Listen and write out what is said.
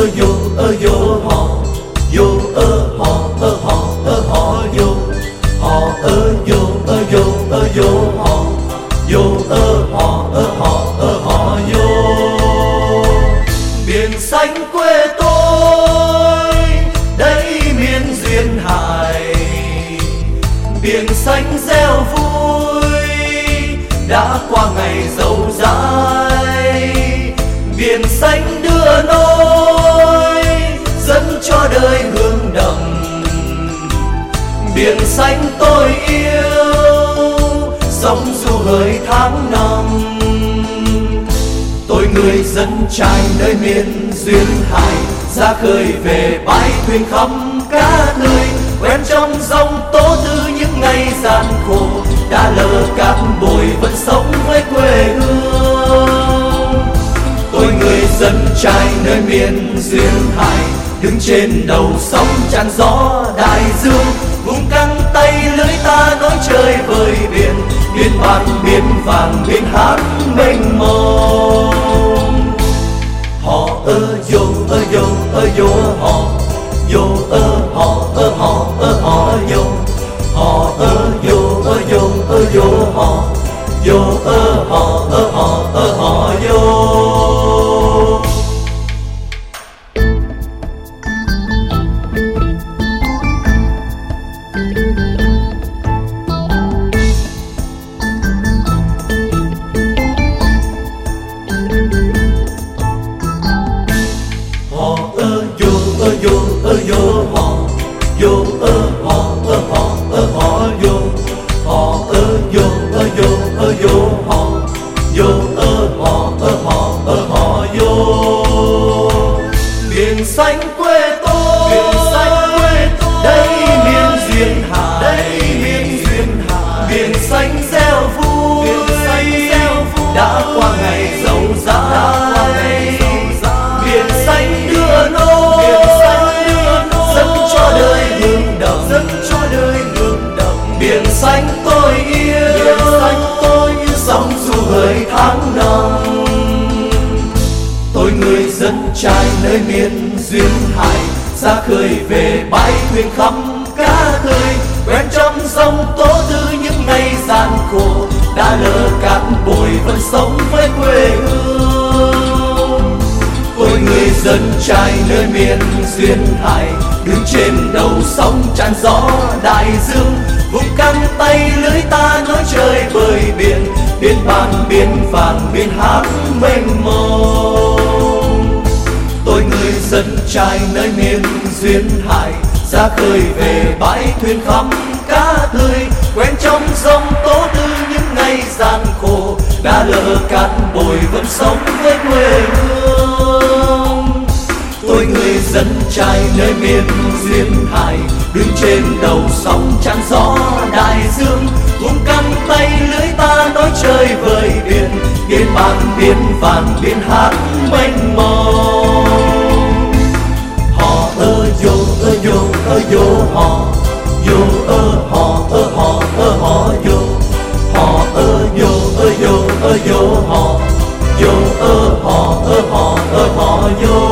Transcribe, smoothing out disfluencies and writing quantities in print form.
yo yo họ yo họ yo họ yo. Biển xanh quê tôi đây miền duyên hải, biển xanh reo vui đã qua ngày dâu dãi. Biển xanh đưa nối dẫn cho đời hương đậm, biển xanh tôi yêu sóng du hỡi tháng năm. Tôi người dân trai nơi miền duyên hải, ra khơi về bãi thuyền khắp cá tươi, quen trong dòng tố tư những ngày gian khổ, đã lỡ cát bụi vẫn sống với quê hương. Tôi người dân trai nơi miền duyên hải, đứng trên đầu sóng tràn gió đại dương, vùng căng tay lưới ta nối chơi với biển, biển bạc biển vàng biển hát mênh mông. Họ yo yo họ yo họ yo họ yo họ yo. Biển xanh quê tôi đây miền duyên hải, biển xanh reo vui đã qua ngày dâu dãi. Biển xanh đưa nối dẫn cho đời hương đậm, biển xanh tôi yêu sóng du hỡi tháng năm. Tôi người dân trai nơi miền duyên hải, ra khơi về bãi thuyền khắp cá tươi, quen trong dòng tố tư những ngày gian khổ, đã lỡ cát bụi vẫn sống với quê hương. Tôi người dân trai nơi miền duyên hải, đứng trên đầu sóng tràn gió đại dương, vùng căng tay lưới ta nối chơi với biển, biển bạc biển vàng biển hát mênh mông. Tôi người dân trai nơi miền duyên hải, ra khơi về bãi thuyền khắp cá tươi, quen trong dòng tố tư những ngày gian khổ, đã lỡ cát bụi vẫn sống với quê hương. Tôi người dân trai nơi miền duyên hải, đứng trên đầu sóng tràn gió đại dương, vùng căng tay lưới ta nối chơi với biển, biển bạc biển vàng biển hát mênh mông. Họ yo họ yo họ yo họ yo họ yo